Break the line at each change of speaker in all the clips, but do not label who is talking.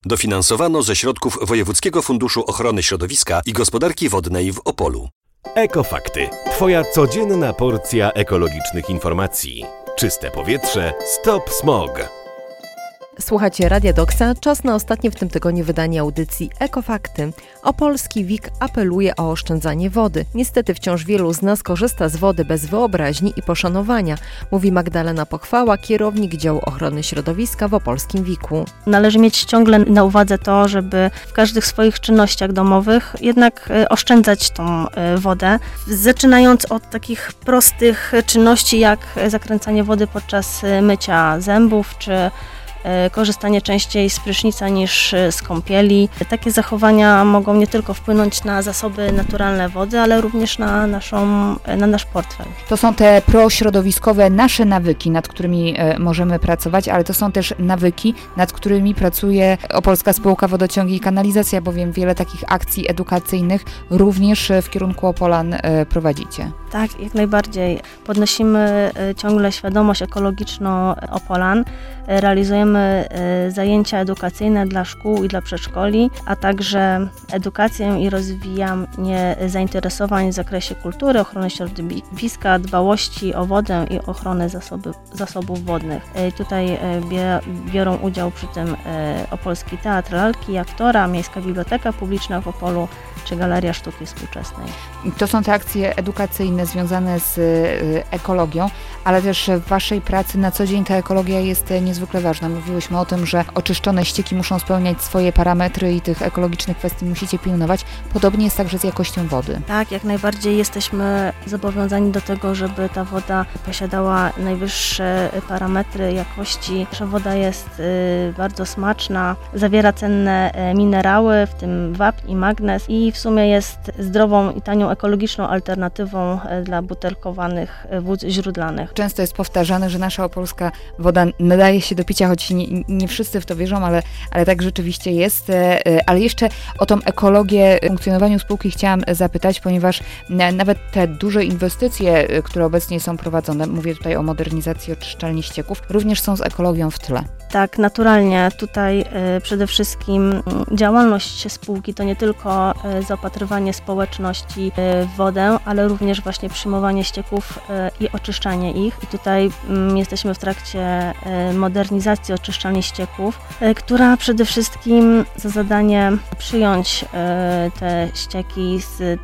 Dofinansowano ze środków Wojewódzkiego Funduszu Ochrony Środowiska i Gospodarki Wodnej w Opolu.
Ekofakty. Twoja codzienna porcja ekologicznych informacji. Czyste powietrze. Stop smog.
Słuchacie Radia Doksa. Czas na ostatnie w tym tygodniu wydanie audycji Ekofakty. Opolski WIK apeluje o oszczędzanie wody. Niestety wciąż wielu z nas korzysta z wody bez wyobraźni i poszanowania, mówi Magdalena Pochwała, kierownik działu ochrony środowiska w opolskim WIK-u.
Należy mieć ciągle na uwadze to, żeby w każdych swoich czynnościach domowych jednak oszczędzać tą wodę. Zaczynając od takich prostych czynności jak zakręcanie wody podczas mycia zębów czy korzystanie częściej z prysznica niż z kąpieli. Takie zachowania mogą nie tylko wpłynąć na zasoby naturalne wody, ale również na nasz portfel.
To są te prośrodowiskowe nasze nawyki, nad którymi możemy pracować, ale to są też nawyki, nad którymi pracuje Opolska Spółka Wodociągi i Kanalizacja, bowiem wiele takich akcji edukacyjnych również w kierunku Opolan prowadzicie.
Tak, jak najbardziej. Podnosimy ciągle świadomość ekologiczną Opolan. Realizujemy zajęcia edukacyjne dla szkół i dla przedszkoli, a także edukację i rozwijanie zainteresowań w zakresie kultury, ochrony środowiska, dbałości o wodę i ochrony zasobów wodnych. Tutaj biorą udział przy tym Opolski Teatr Lalki, Aktora, Miejska Biblioteka Publiczna w Opolu czy Galeria Sztuki Współczesnej.
To są te akcje edukacyjne związane z ekologią, ale też w Waszej pracy na co dzień ta ekologia jest niezwykle ważna. Mówiłyśmy o tym, że oczyszczone ścieki muszą spełniać swoje parametry i tych ekologicznych kwestii musicie pilnować. Podobnie jest także z jakością wody.
Tak, jak najbardziej jesteśmy zobowiązani do tego, żeby ta woda posiadała najwyższe parametry jakości. Nasza woda jest bardzo smaczna, zawiera cenne minerały, w tym wapń i magnez i w sumie jest zdrową i tanią ekologiczną alternatywą dla butelkowanych wód źródlanych.
Często jest powtarzane, że nasza opolska woda nadaje się do picia, choć nie wszyscy w to wierzą, ale tak rzeczywiście jest. Ale jeszcze o tą ekologię w funkcjonowaniu spółki chciałam zapytać, ponieważ nawet te duże inwestycje, które obecnie są prowadzone, mówię tutaj o modernizacji oczyszczalni ścieków, również są z ekologią w tle.
Tak, naturalnie. Tutaj przede wszystkim działalność spółki to nie tylko zaopatrywanie społeczności w wodę, ale również właśnie przyjmowanie ścieków i oczyszczanie ich. I tutaj jesteśmy w trakcie modernizacji oczyszczalni ścieków, która przede wszystkim za zadanie przyjąć te ścieki z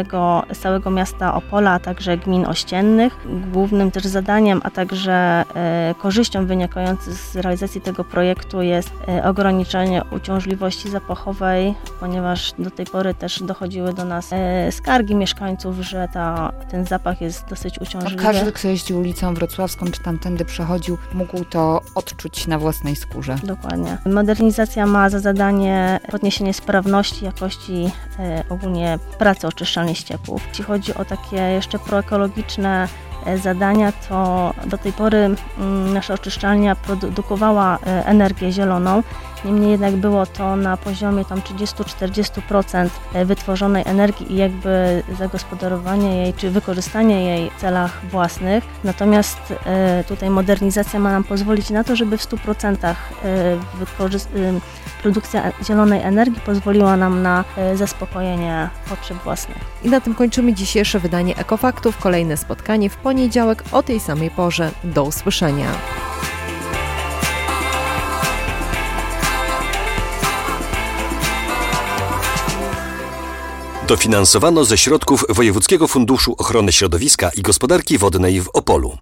całego miasta Opola, a także gmin ościennych. Głównym też zadaniem, a także korzyścią wynikającą z realizacji tego projektu jest ograniczenie uciążliwości zapachowej, ponieważ do tej pory też dochodziły do nas skargi mieszkańców, że ten zapach jest dosyć uciążliwy.
Każdy, kto jeździł ulicą Wrocławską czy tamtędy przechodził, mógł to odczuć na własnej skórze.
Dokładnie. Modernizacja ma za zadanie podniesienie sprawności, jakości ogólnie pracy oczyszczalni ścieków. Jeśli chodzi o takie jeszcze proekologiczne zadania, to do tej pory nasza oczyszczalnia produkowała energię zieloną. Niemniej jednak było to na poziomie tam 30-40% wytworzonej energii i jakby zagospodarowanie jej czy wykorzystanie jej w celach własnych. Natomiast tutaj modernizacja ma nam pozwolić na to, żeby w 100% produkcja zielonej energii pozwoliła nam na zaspokojenie potrzeb własnych.
I na tym kończymy dzisiejsze wydanie Ekofaktów. Kolejne spotkanie w poniedziałek o tej samej porze. Do usłyszenia.
Dofinansowano ze środków Wojewódzkiego Funduszu Ochrony Środowiska i Gospodarki Wodnej w Opolu.